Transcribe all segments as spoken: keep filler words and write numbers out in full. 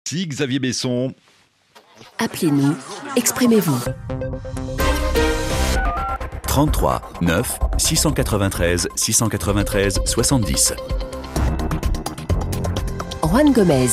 Si Xavier Besson. Appelez-nous, exprimez-vous. trente-trois neuf six cent quatre-vingt-treize six cent quatre-vingt-treize soixante-dix. Juan Gomez.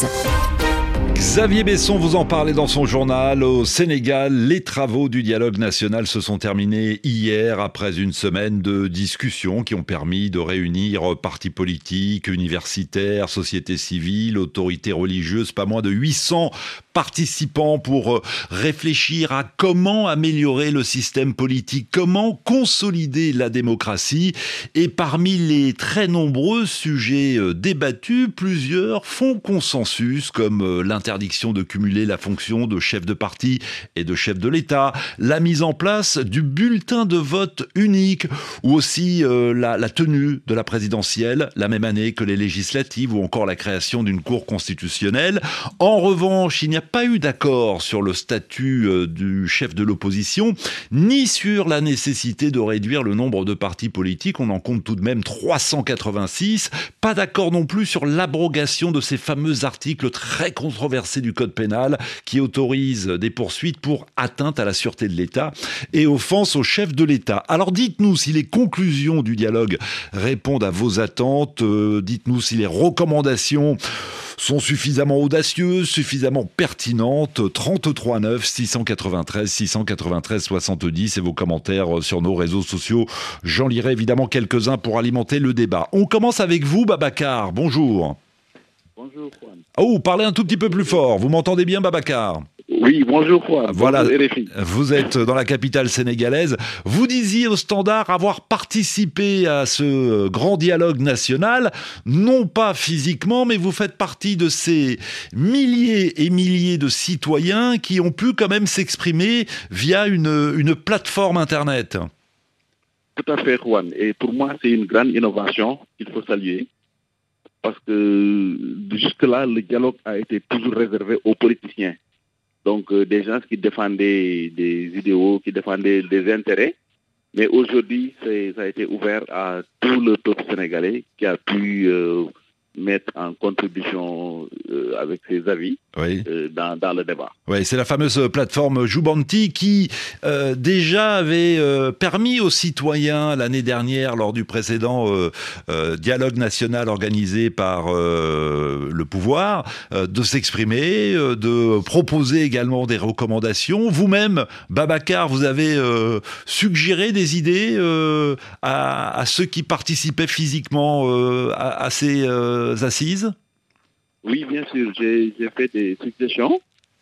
Xavier Besson vous en parlait dans son journal. Au Sénégal, les travaux du dialogue national se sont terminés hier après une semaine de discussions qui ont permis de réunir partis politiques, universitaires, sociétés civiles, autorités religieuses, pas moins de huit cents participants pour réfléchir à comment améliorer le système politique, comment consolider la démocratie. Et parmi les très nombreux sujets débattus, plusieurs font consensus, comme l'interdiction de cumuler la fonction de chef de parti et de chef de l'État, la mise en place du bulletin de vote unique, ou aussi euh, la, la tenue de la présidentielle la même année que les législatives, ou encore la création d'une cour constitutionnelle. En revanche, il n'y a pas eu d'accord sur le statut euh, du chef de l'opposition, ni sur la nécessité de réduire le nombre de partis politiques. On en compte tout de même trois cent quatre-vingt-six. Pas d'accord non plus sur l'abrogation de ces fameux articles très controversés du code pénal qui autorisent des poursuites pour atteinte à la sûreté de l'État et offense au chef de l'État. Alors dites-nous si les conclusions du dialogue répondent à vos attentes, euh, dites-nous si les recommandations sont suffisamment audacieuses, suffisamment pertinentes. trente-trois neuf six cent quatre-vingt-treize six cent quatre-vingt-treize soixante-dix et vos commentaires sur nos réseaux sociaux. J'en lirai évidemment quelques-uns pour alimenter le débat. On commence avec vous, Babacar. Bonjour. Bonjour, Juan. Oh, parlez un tout petit peu plus fort. Vous m'entendez bien, Babacar ? Oui, bonjour, Juan. Voilà, bonjour, R F I. Vous êtes dans la capitale sénégalaise. Vous disiez au Standard avoir participé à ce grand dialogue national, non pas physiquement, mais vous faites partie de ces milliers et milliers de citoyens qui ont pu quand même s'exprimer via une, une plateforme Internet. Tout à fait, Juan. Et pour moi, c'est une grande innovation qu'il faut saluer. Parce que jusque-là, le dialogue a été toujours réservé aux politiciens. Donc, euh, des gens qui défendaient des idéaux, qui défendaient des intérêts. Mais aujourd'hui, c'est, ça a été ouvert à tout le peuple sénégalais qui a pu euh, mettre en contribution euh, avec ses avis oui. euh, dans, dans le débat. Oui, c'est la fameuse plateforme Joubanti qui euh, déjà avait euh, permis aux citoyens l'année dernière, lors du précédent euh, euh, dialogue national organisé par euh, le pouvoir, euh, de s'exprimer, euh, de proposer également des recommandations. Vous-même, Babacar, vous avez euh, suggéré des idées euh, à, à ceux qui participaient physiquement euh, à, à ces euh, assises ? Oui, bien sûr, j'ai, j'ai fait des suggestions.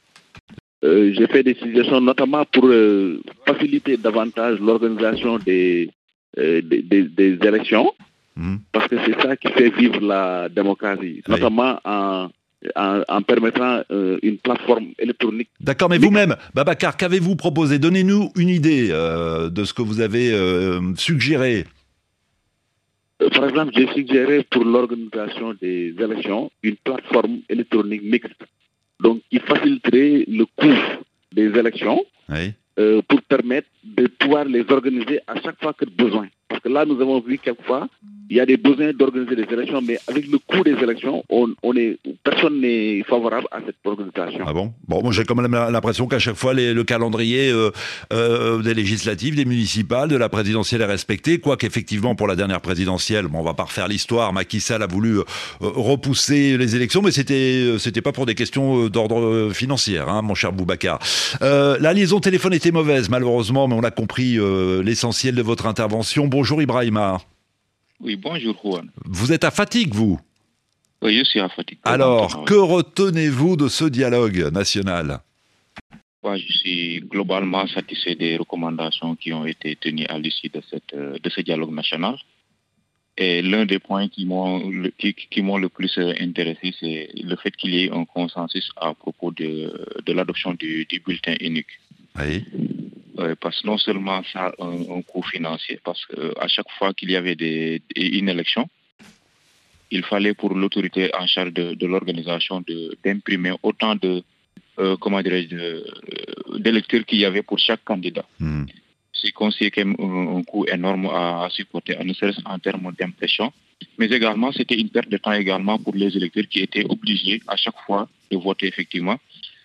Euh, j'ai fait des suggestions notamment pour euh, faciliter davantage l'organisation des, euh, des, des, des élections, mmh. parce que c'est ça qui fait vivre la démocratie, oui. notamment en, en, en permettant euh, une plateforme électronique. D'accord, mais vous-même, Babacar, qu'avez-vous proposé ? Donnez-nous une idée euh, de ce que vous avez euh, suggéré. Par exemple, j'ai suggéré pour l'organisation des élections une plateforme électronique mixte, donc qui faciliterait le coût des élections oui. euh, pour permettre de pouvoir les organiser à chaque fois que besoin. Parce que là, nous avons vu quelquefois, il y a des besoins d'organiser des élections, mais avec le coût des élections, on, on est, personne n'est favorable à cette organisation. Ah bon ? Bon, moi j'ai quand même l'impression qu'à chaque fois, les, le calendrier euh, euh, des législatives, des municipales, de la présidentielle est respecté, quoique effectivement pour la dernière présidentielle, bon, on va pas refaire l'histoire, Macky Sall a voulu euh, repousser les élections, mais c'était c'était pas pour des questions d'ordre financier, hein, mon cher Boubacar. Euh, la liaison téléphone était mauvaise, malheureusement, mais on a compris euh, l'essentiel de votre intervention. Bonjour Ibrahima. Oui, bonjour Juan. Vous êtes à Fatick, vous ? Oui, je suis à Fatick. Alors, que retenez-vous de ce dialogue national ? Moi, je suis globalement satisfait des recommandations qui ont été tenues à l'issue de, cette, de ce dialogue national. Et l'un des points qui m'ont, qui, qui m'ont le plus intéressé, c'est le fait qu'il y ait un consensus à propos de, de l'adoption du, du bulletin unique. Oui. Euh, parce que non seulement ça a un, un coût financier, parce qu'à chaque fois qu'il y avait des, une élection, il fallait pour l'autorité en charge de, de l'organisation de, d'imprimer autant de, euh, comment dirais-je, de, d'électeurs qu'il y avait pour chaque candidat. Mmh. C'est considéré comme un, un coût énorme à, à supporter, ne serait-ce en termes d'impression, mais également c'était une perte de temps également pour les électeurs qui étaient obligés à chaque fois de voter effectivement,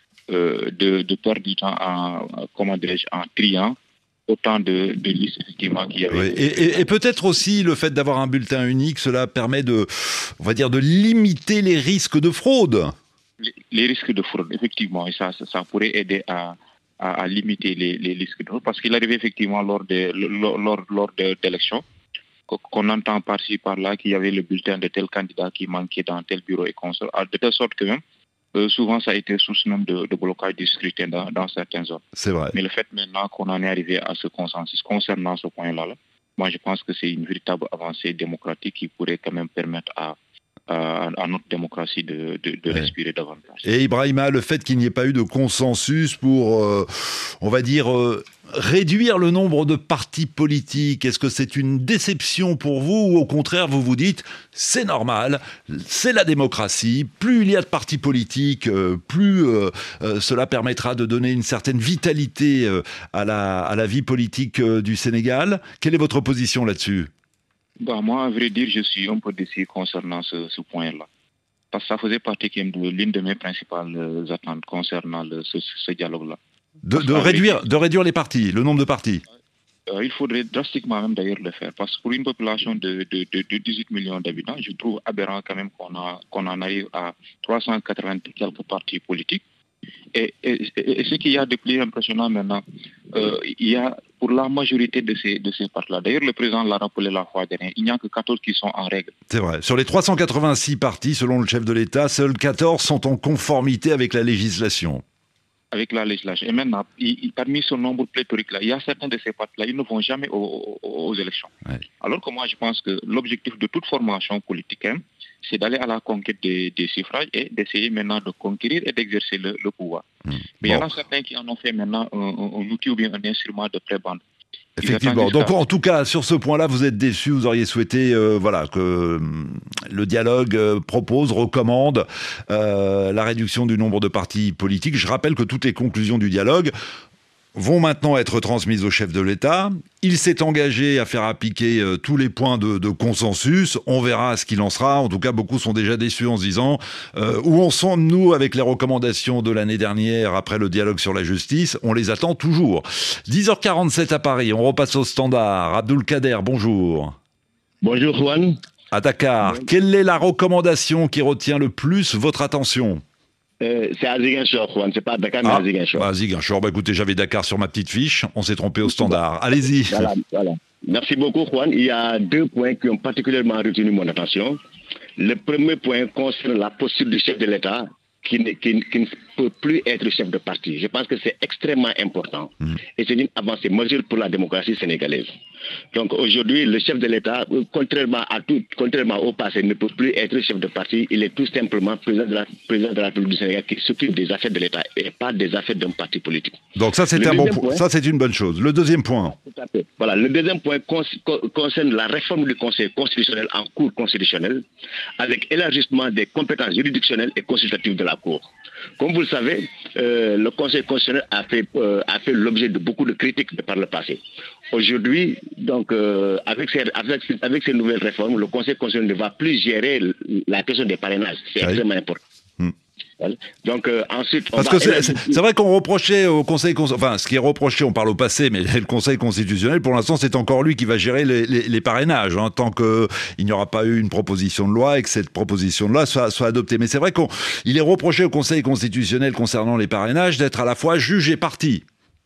euh, de, de perdre du temps en, comment dirais-je, en triant autant de, de listes effectivement qu'il y avait. Oui. Et, et, et peut-être aussi le fait d'avoir un bulletin unique, cela permet de, on va dire, de limiter les risques de fraude. Les, les risques de fraude, effectivement, et ça, ça, ça pourrait aider à, à, à limiter les, les risques de fraude, parce qu'il arrivait effectivement lors de lors, lors, lors de, d'élections qu'on entend par-ci par-là qu'il y avait le bulletin de tel candidat qui manquait dans tel bureau et consort, de telle sorte que même Euh, souvent, ça a été source même de, de blocage du scrutin dans, dans certaines zones. C'est vrai. Mais le fait maintenant qu'on en est arrivé à ce consensus concernant ce point-là, là, moi je pense que c'est une véritable avancée démocratique qui pourrait quand même permettre à, à, à notre démocratie de, de, de ouais. respirer davantage. Et Ibrahima, le fait qu'il n'y ait pas eu de consensus pour, euh, on va dire, euh, réduire le nombre de partis politiques, est-ce que c'est une déception pour vous ou au contraire vous vous dites c'est normal, c'est la démocratie, plus il y a de partis politiques, euh, plus euh, euh, cela permettra de donner une certaine vitalité euh, à, la, à la vie politique euh, du Sénégal. Quelle est votre position là-dessus ? Bah, moi, à vrai dire, je suis un peu déçu concernant ce, ce point-là. Parce que ça faisait partie de l'une de mes principales attentes concernant le, ce, ce dialogue-là. De, de, réduire, de réduire les partis, le nombre de partis. Euh, il faudrait drastiquement même d'ailleurs le faire. Parce que pour une population de, de, de, de dix-huit millions d'habitants, je trouve aberrant quand même qu'on, a, qu'on en arrive à trois cent quatre-vingts quelques partis politiques. Et, et, et, et ce qu'il y a de plus impressionnant maintenant, euh, il y a pour la majorité de ces, de ces partis-là, d'ailleurs le président l'a rappelé la fois dernière, il n'y a que quatorze qui sont en règle. C'est vrai. Sur les trois cent quatre-vingt-six partis, selon le chef de l'État, seuls quatorze sont en conformité avec la législation. Avec la législation. Et maintenant, il, il, parmi ce nombre pléthorique-là, il y a certains de ces partis-là, ils ne vont jamais aux, aux, aux élections. Ouais. Alors que moi, je pense que l'objectif de toute formation politique, hein, c'est d'aller à la conquête des, des suffrages et d'essayer maintenant de conquérir et d'exercer le, le pouvoir. Mmh. Mais bon. Il y en a certains qui en ont fait maintenant un, un, un outil ou bien un instrument de prébande. Effectivement. Donc, en tout cas, sur ce point-là, vous êtes déçus. Vous auriez souhaité, euh, voilà, que euh, le dialogue euh, propose, recommande euh, la réduction du nombre de partis politiques. Je rappelle que toutes les conclusions du dialogue vont maintenant être transmises au chef de l'État. Il s'est engagé à faire appliquer euh, tous les points de, de consensus. On verra ce qu'il en sera. En tout cas, beaucoup sont déjà déçus en se disant euh, où en sommes-nous avec les recommandations de l'année dernière après le dialogue sur la justice ? On les attend toujours. dix heures quarante-sept à Paris. On repasse au standard. Abdoul Kader, bonjour. Bonjour Juan. À Dakar, oui. Quelle est la recommandation qui retient le plus votre attention ? Euh, c'est à Ziguinchor, Juan. C'est pas à Dakar, mais ah, à Ziguinchor. À Ziguinchor. Bah, écoutez, j'avais Dakar sur ma petite fiche. On s'est trompé au standard. Allez-y. Voilà, voilà. Merci beaucoup, Juan. Il y a deux points qui ont particulièrement retenu mon attention. Le premier point concerne la posture du chef de l'État qui ne, qui, qui ne peut plus être chef de parti. Je pense que c'est extrêmement important mmh. et c'est une avancée majeure pour la démocratie sénégalaise. Donc aujourd'hui, le chef de l'État, contrairement à tout, contrairement au passé, ne peut plus être chef de parti. Il est tout simplement président de la, président de la République du Sénégal qui s'occupe des affaires de l'État et pas des affaires d'un parti politique. Donc ça, c'est un bon point. Ça, c'est une bonne chose. Le deuxième point. Tout à fait. Voilà. Le deuxième point concerne la réforme du Conseil constitutionnel en cours constitutionnelle, avec élargissement des compétences juridictionnelles et consultatives de la Cour. Comme vous le savez, euh, le Conseil constitutionnel a fait, euh, a fait l'objet de beaucoup de critiques par le passé. Aujourd'hui, donc, euh, avec, ces, avec, avec ces nouvelles réformes, le Conseil constitutionnel ne va plus gérer la question des parrainages. C'est oui. extrêmement important. Hum. Donc euh, ensuite, on parce va que c'est, c'est, c'est vrai qu'on reprochait au Conseil, enfin ce qui est reproché, on parle au passé, mais le Conseil constitutionnel, pour l'instant, c'est encore lui qui va gérer les, les, les parrainages, hein, tant qu'il n'y aura pas eu une proposition de loi et que cette proposition de loi soit, soit adoptée. Mais c'est vrai qu'il est reproché au Conseil constitutionnel concernant les parrainages d'être à la fois juge et partie.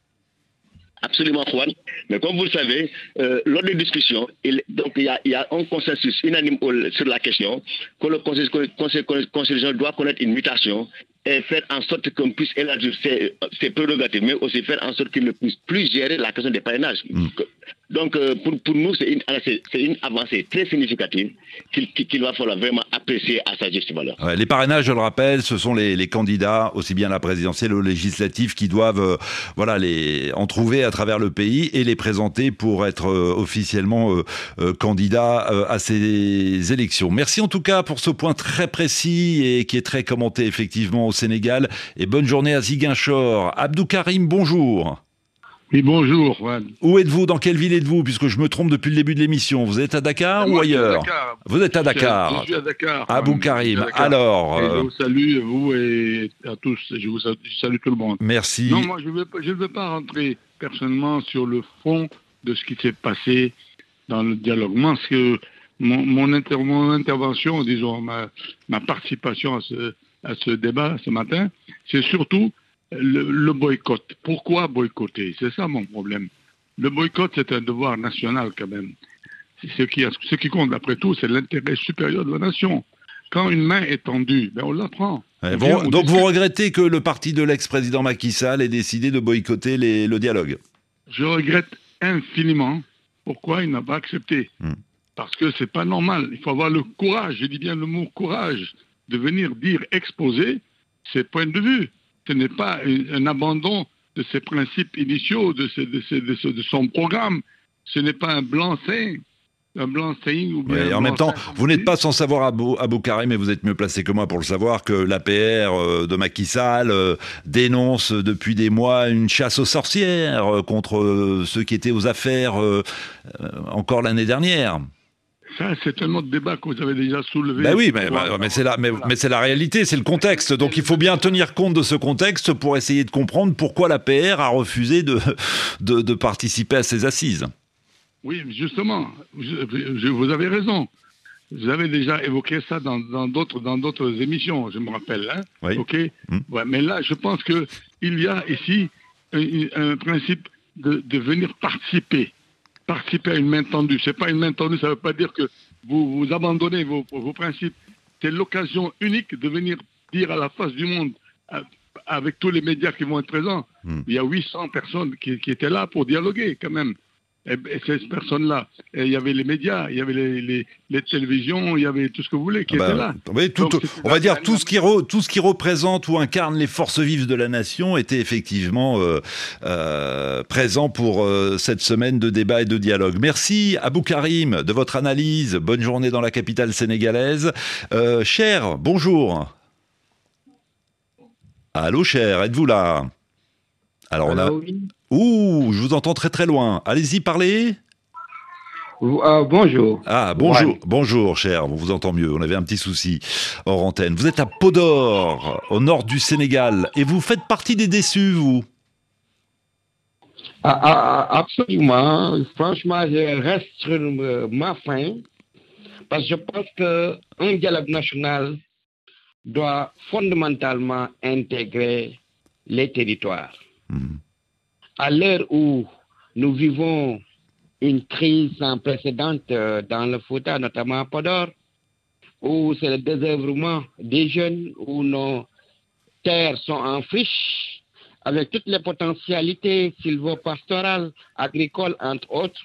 Absolument, Juan. Mais comme vous le savez, euh, lors des discussions, il, donc il y, a, il y a un consensus unanime sur la question que le Conseil, conseil constitutionnel doit connaître une mutation et faire en sorte qu'on puisse élargir ses, ses prérogatives, mais aussi faire en sorte qu'il ne puisse plus gérer la question des parrainages. Mm. Donc, euh, pour, pour nous, c'est une, c'est, c'est une avancée très significative qu'il, qu'il va falloir vraiment apprécier à sa juste valeur. Ouais, les parrainages, je le rappelle, ce sont les, les candidats, aussi bien à la présidentielle ou législative, qui doivent euh, voilà, les, en trouver à travers le pays et les présenter pour être euh, officiellement euh, euh, candidats euh, à ces élections. Merci en tout cas pour ce point très précis et qui est très commenté effectivement au Sénégal. Et bonne journée à Ziguinchor. Abdou Karim, bonjour. Oui, bonjour, Juan. Où êtes-vous? Dans quelle ville êtes-vous? Puisque je me trompe depuis le début de l'émission. Vous êtes à Dakar Moi, ou je suis à ailleurs? Dakar. Vous êtes à Dakar. Je suis à Dakar. Abou Juan. Karim. Je suis à Dakar. Alors, Et euh, je vous salue, vous et à tous. Je vous salue, je salue tout le monde. merci. Non, moi, je ne veux, pas- je ne veux pas rentrer personnellement sur le fond de ce qui s'est passé dans le dialogue. Moi, ce que mon, mon, inter- mon intervention, disons, ma, ma participation à ce, à ce débat ce matin, c'est surtout le, le boycott. Pourquoi boycotter? C'est ça mon problème. Le boycott, c'est un devoir national quand même. Ce qui, ce qui compte, après tout, c'est l'intérêt supérieur de la nation. Quand une main est tendue, ben on la prend. Ouais, On vous- vient, on donc discute. vous regrettez que le parti de l'ex-président Macky Sall ait décidé de boycotter les- le dialogue? Je regrette infiniment pourquoi il n'a pas accepté. Hmm. Parce que c'est pas normal. Il faut avoir le courage, je dis bien le mot courage, de venir dire, exposer ses points de vue. Ce n'est pas un, un abandon de ses principes initiaux, de, ses- de, ses- de, ses- de son programme. Ce n'est pas un blanc-seing. Un blanc-seing ou bien Ouais, et un en même temps, blanc-seing, comme vous on n'êtes dit. pas sans savoir, Abou, Abou Karim, mais vous êtes mieux placé que moi pour le savoir, que l'A P R euh, de Macky Sall euh, dénonce depuis des mois une chasse aux sorcières euh, contre euh, ceux qui étaient aux affaires euh, euh, encore l'année dernière. Ça, c'est un autre débat que vous avez déjà soulevé. Ben oui, mais, Voilà. mais c'est la, mais, Voilà. mais c'est la réalité, c'est le contexte. Donc il faut bien tenir compte de ce contexte pour essayer de comprendre pourquoi l'A P R a refusé de, de, de participer à ces assises. Oui, justement, je- je- vous avez raison. Vous avez déjà évoqué ça dans dans d'autres dans d'autres émissions, je me rappelle. Hein. Oui. Ok. Mm. Ouais, mais là, je pense que il y a ici un, un principe de, de venir participer, participer à une main tendue. C'est pas une main tendue, ça ne veut pas dire que vous vous abandonnez vos, vos principes. C'est l'occasion unique de venir dire à la face du monde, à- avec tous les médias qui vont être présents. Mm. Il y a huit cents personnes qui, qui étaient là pour dialoguer quand même. Et, et ces personnes-là, et il y avait les médias, il y avait les, les, les télévisions, il y avait tout ce que vous voulez qui Bah, était là. oui, tout- Donc, c'était on va la- dire la- tout ce qui re- tout ce qui représente ou incarne les forces vives de la nation était effectivement euh, euh, présent pour euh, cette semaine de débat et de dialogue. Merci Abou Karim de votre analyse. Bonne journée dans la capitale sénégalaise. Euh, Cher, bonjour. Allô Cher, êtes-vous là? Alors on a. Alors, oui. Ouh, je vous entends très très loin. Allez-y, parlez. Euh, bonjour. Ah, bonjour, Ouais. bonjour, cher, on vous entend mieux, on avait un petit souci hors antenne. Vous êtes à Podor, au nord du Sénégal, et vous faites partie des déçus, vous? Ah, ah, ah, absolument. Franchement, je reste sur euh, ma faim parce que je pense qu'un dialogue national doit fondamentalement intégrer les territoires. Mhm. À l'heure où nous vivons une crise sans précédent euh, dans le Fouta, notamment à Podor, où c'est le désœuvrement des jeunes, où nos terres sont en friche, avec toutes les potentialités sylvo-pastorales, agricoles, entre autres.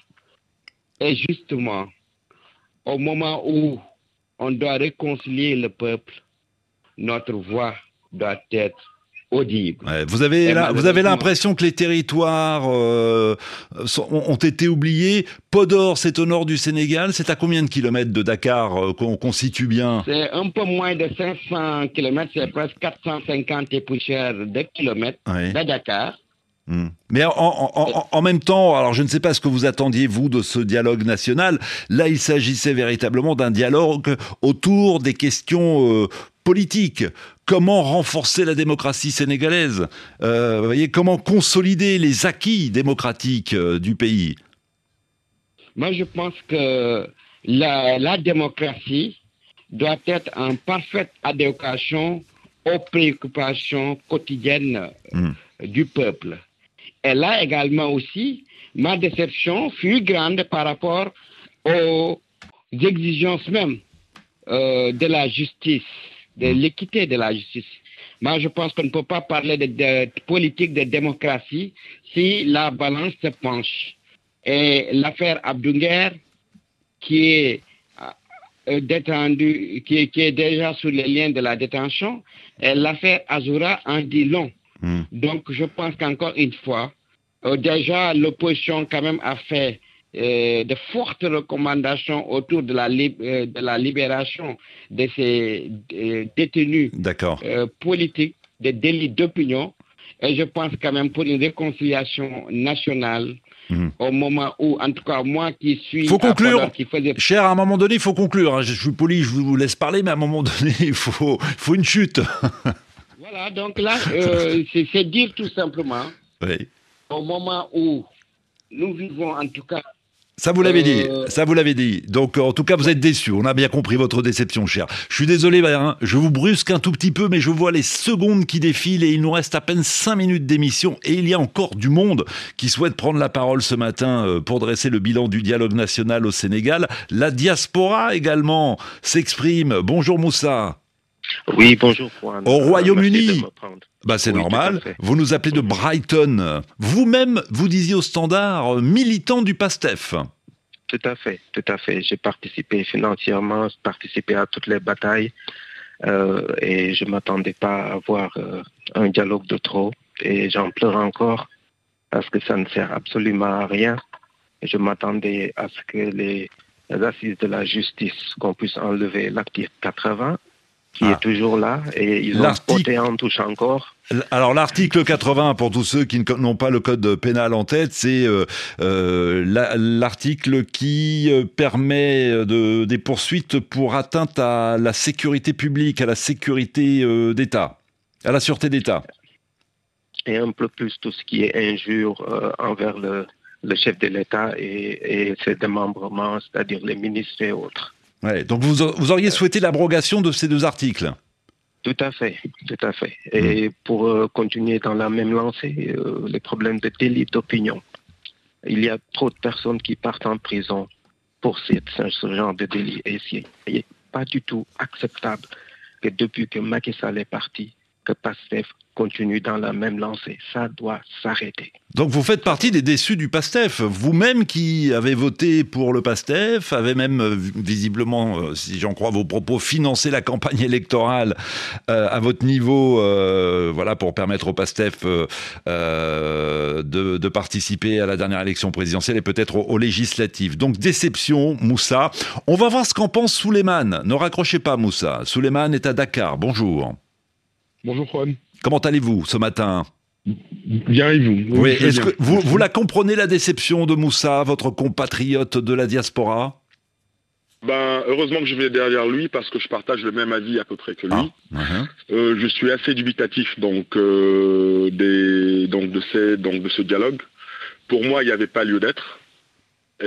Et justement, au moment où on doit réconcilier le peuple, notre voix doit être audible. Ouais, vous avez Et la- vous avez malheureusement- l'impression que les territoires euh, sont- ont, ont été oubliés. Podor, c'est au nord du Sénégal, c'est à combien de kilomètres de Dakar euh, qu'on qu'on situe bien? C'est un peu moins de cinq cents kilomètres, c'est presque quatre cent cinquante et poussières de kilomètres Ouais. de Dakar. Hmm. Mais en, en- en- en même temps, alors je ne sais pas ce que vous attendiez, vous, de ce dialogue national. Là, il s'agissait véritablement d'un dialogue autour des questions euh, politiques. Comment renforcer la démocratie sénégalaise? Euh, vous voyez, comment consolider les acquis démocratiques euh, du pays? Moi, je pense que la, la démocratie doit être en parfaite adéquation aux préoccupations quotidiennes Hmm. du peuple. Et là également aussi, ma déception fut grande par rapport aux exigences même euh, de la justice, de l'équité de la justice. Moi, je pense qu'on ne peut pas parler de, de politique de démocratie si la balance se penche. Et l'affaire Abdounger, qui est euh, détendu, qui, est- qui est déjà sous les liens de la détention, et l'affaire Azoura en dit long. Hmm. Donc, je pense qu'encore une fois, euh, déjà, l'opposition quand même a fait euh, de fortes recommandations autour de la, lib- euh, de la libération de ces euh, détenus D'accord. euh, politiques, des délits d'opinion. Et je pense quand même pour une réconciliation nationale, mmh. au moment où, en tout cas, moi qui suis... Il faut conclure. Qui faisait... Cher, à un moment donné, il faut conclure. Je suis poli, je vous laisse parler, mais à un moment donné, il faut, il faut une chute. Voilà, donc là, euh, c'est, c'est dire tout simplement, oui. au moment où nous vivons, en tout cas... Ça vous l'avez dit, euh... ça vous l'avez dit. Donc en tout cas vous êtes déçu, on a bien compris votre déception, cher. Je suis désolé, hein, je vous brusque un tout petit peu, mais je vois les secondes qui défilent et il nous reste à peine cinq minutes d'émission et il y a encore du monde qui souhaite prendre la parole ce matin pour dresser le bilan du dialogue national au Sénégal. La diaspora également s'exprime. Bonjour Moussa. Oui, bonjour Juan. Au Royaume-Uni. Bah c'est oui, normal, vous nous appelez de Brighton. Vous-même, vous disiez au Standard, militant du PASTEF. Tout à fait, tout à fait. J'ai participé financièrement, j'ai participé à toutes les batailles euh, et je ne m'attendais pas à avoir euh, un dialogue de trop et j'en pleure encore parce que ça ne sert absolument à rien. Et je m'attendais à ce que les, les assises de la justice, qu'on puisse enlever l'article quatre-vingts, qui ah. est toujours là, et ils ont voté en touche encore. Alors l'article quatre-vingts, pour tous ceux qui n'ont pas le code pénal en tête, c'est euh, euh, la, l'article qui permet de, des poursuites pour atteinte à la sécurité publique, à la sécurité euh, d'État, à la sûreté d'État. Et un peu plus tout ce qui est injure euh, envers le, le chef de l'État et, et ses démembrements, c'est-à-dire les ministres et autres. Ouais, donc vous, vous auriez souhaité l'abrogation de ces deux articles? Tout à fait, tout à fait. Et mmh. pour euh, continuer dans la même lancée, euh, les problèmes de délit d'opinion. Il y a trop de personnes qui partent en prison pour cette, ce genre de délit. Et c'est pas du tout acceptable que depuis que Macky Sall est parti, que PASTEF continue dans la même lancée. Ça doit s'arrêter. Donc vous faites partie des déçus du PASTEF. Vous-même qui avez voté pour le PASTEF, avez même visiblement, si j'en crois vos propos, financé la campagne électorale euh, à votre niveau, euh, voilà, pour permettre au PASTEF euh, euh, de, de participer à la dernière élection présidentielle et peut-être aux, aux législatives. Donc déception, Moussa. On va voir ce qu'en pense Souleymane. Ne raccrochez pas, Moussa. Souleymane est à Dakar. Bonjour. Bonjour Juan. Comment allez-vous ce matin ? Bien et vous ? Oui, oui est-ce bien. que vous, vous la comprenez, la déception de Moussa, votre compatriote de la diaspora ? Ben, heureusement que je vais derrière lui parce que je partage le même avis à peu près que lui. Ah, uh-huh. euh, je suis assez dubitatif donc, euh, des, donc, de ces, donc de ce dialogue. Pour moi, il n'y avait pas lieu d'être. Et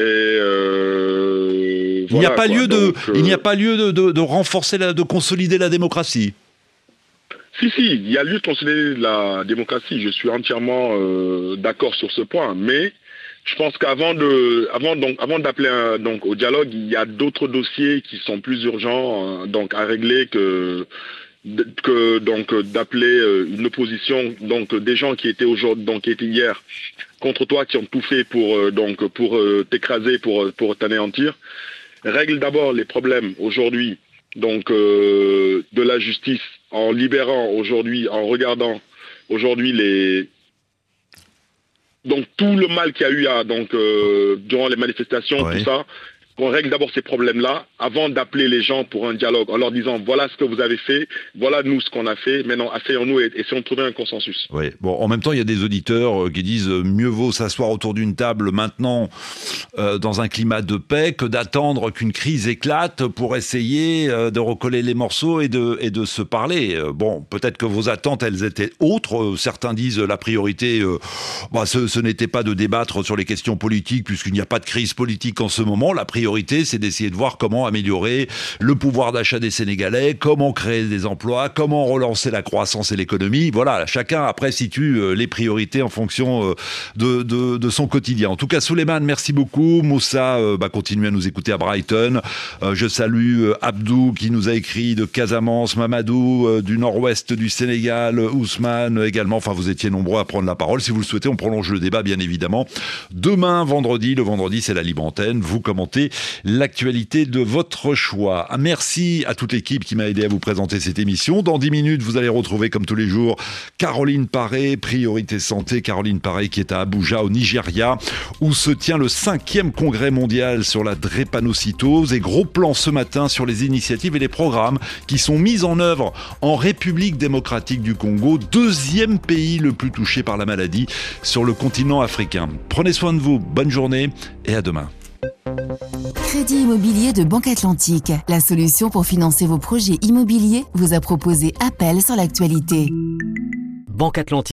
euh, il n'y a pas quoi. lieu donc, de, euh... il n'y a pas lieu de, de, de renforcer, la, de consolider la démocratie. Si, si, il y a lieu de consolider la démocratie. Je suis entièrement euh, d'accord sur ce point. Mais je pense qu'avant de, avant donc, avant d'appeler un, donc au dialogue, il y a d'autres dossiers qui sont plus urgents euh, donc à régler que que donc d'appeler euh, une opposition, donc des gens qui étaient aujourd'hui, donc qui étaient hier contre toi, qui ont tout fait pour euh, donc pour euh, t'écraser, pour pour t'anéantir. Règle d'abord les problèmes aujourd'hui donc euh, de la justice, en libérant aujourd'hui, en regardant aujourd'hui les donc tout le mal qu'il y a eu à, donc euh, durant les manifestations, ouais. tout ça, qu'on règle d'abord ces problèmes-là avant d'appeler les gens pour un dialogue en leur disant voilà ce que vous avez fait, voilà nous ce qu'on a fait, maintenant asseyons-nous et essayons de trouver un consensus. Oui, bon, en même temps il y a des auditeurs qui disent mieux vaut s'asseoir autour d'une table maintenant euh, dans un climat de paix que d'attendre qu'une crise éclate pour essayer euh, de recoller les morceaux et de, et de se parler. Euh, bon, peut-être que vos attentes elles étaient autres, certains disent la priorité euh, bah, ce, ce n'était pas de débattre sur les questions politiques puisqu'il n'y a pas de crise politique en ce moment, la priorité priorité, c'est d'essayer de voir comment améliorer le pouvoir d'achat des Sénégalais, comment créer des emplois, comment relancer la croissance et l'économie. Voilà, chacun après situe les priorités en fonction de, de, de son quotidien. En tout cas, Souleymane, merci beaucoup. Moussa, euh, bah, continue à nous écouter à Brighton. Euh, je salue euh, Abdou qui nous a écrit de Casamance, Mamadou euh, du nord-ouest du Sénégal, Ousmane également. Enfin, vous étiez nombreux à prendre la parole. Si vous le souhaitez, on prolonge le débat, bien évidemment. Demain, vendredi, le vendredi, c'est la libre antenne. Vous commentez l'actualité de votre choix. Merci à toute l'équipe qui m'a aidé à vous présenter cette émission. Dans dix minutes, vous allez retrouver comme tous les jours Caroline Paré, Priorité Santé. Caroline Paré qui est à Abuja au Nigeria où se tient le cinquième congrès mondial sur la drépanocytose. Et gros plan ce matin sur les initiatives et les programmes qui sont mis en œuvre en République démocratique du Congo, deuxième pays le plus touché par la maladie sur le continent africain. Prenez soin de vous, bonne journée et à demain. Crédit immobilier de Banque Atlantique, la solution pour financer vos projets immobiliers, vous a proposé Appel sur l'actualité. Banque Atlantique.